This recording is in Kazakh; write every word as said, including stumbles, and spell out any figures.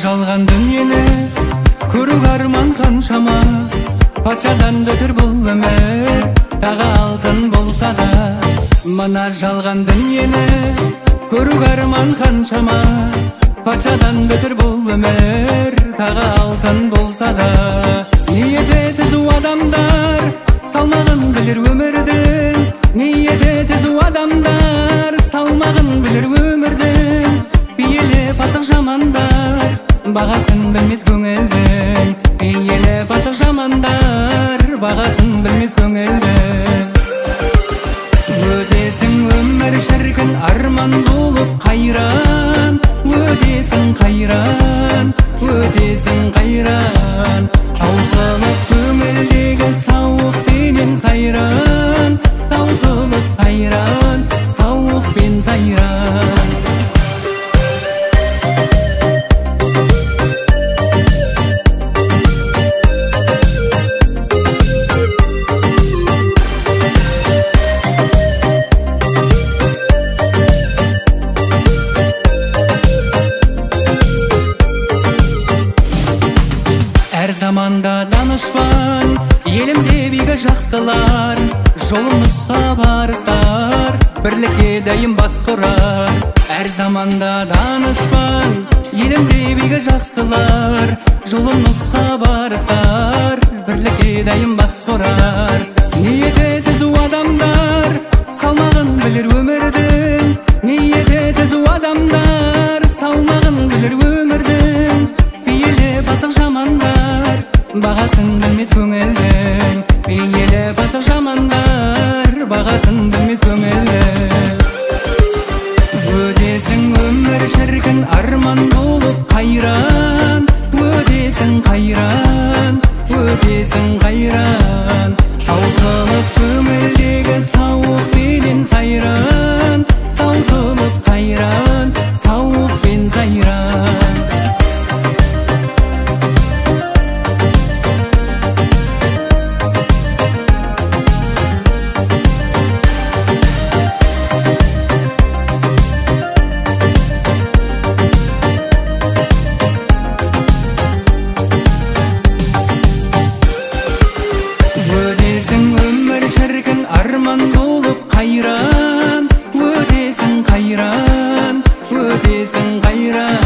жалған дүниені көру арман қаншама, патшадан да өтер бұл өмір, тағы алтын болса да. Мына жалған дүниені көру арман қаншама, патшадан да өтер бұл өмір, тағы алтын болса да. Ниеті түзу адамдар салмағын білер өмірдің, ниеті түзу адамдар салмағын білер өмірдің. Пейілі пасық жамандар бағасын білмес көңілдің, пейілі пасық жамандар бағасын білмес көңілдің. Өтесің өмір шіркін арман болып қайран, өтесің қайран, өтесің қайран. Таусылып көңілдегі сауық пенен сайран, таусылып сайран, сауық пен сайран. Әр заманда данышпан, елімде бигі жақсылар, жолымызға барыстар, бірлікке дайым бас құрар. Әр заманда данышпан, елімде бигі жақсылар, жолымызға барыстар, бірлікке дайым бас құрар. Ниеті түзу адамдар салмағын білер өмірдің, ниеті түзу адамдар салмағын білер өмірдің. Пейілі пасық жамандар бағасын білмес көңілдің, пейілі пасық жамандар бағасын білмес көңілдің. Өтесің өмір шіркін арман болып қайран, өтесің қайран, өтесің қайран. Таусылып көңілдегі сауық пенен сайран, таусылып сайран, сауық пен сайран. Өтесің өмір шіркін арман болып қайран, өтесің қайран, өтесің қайран.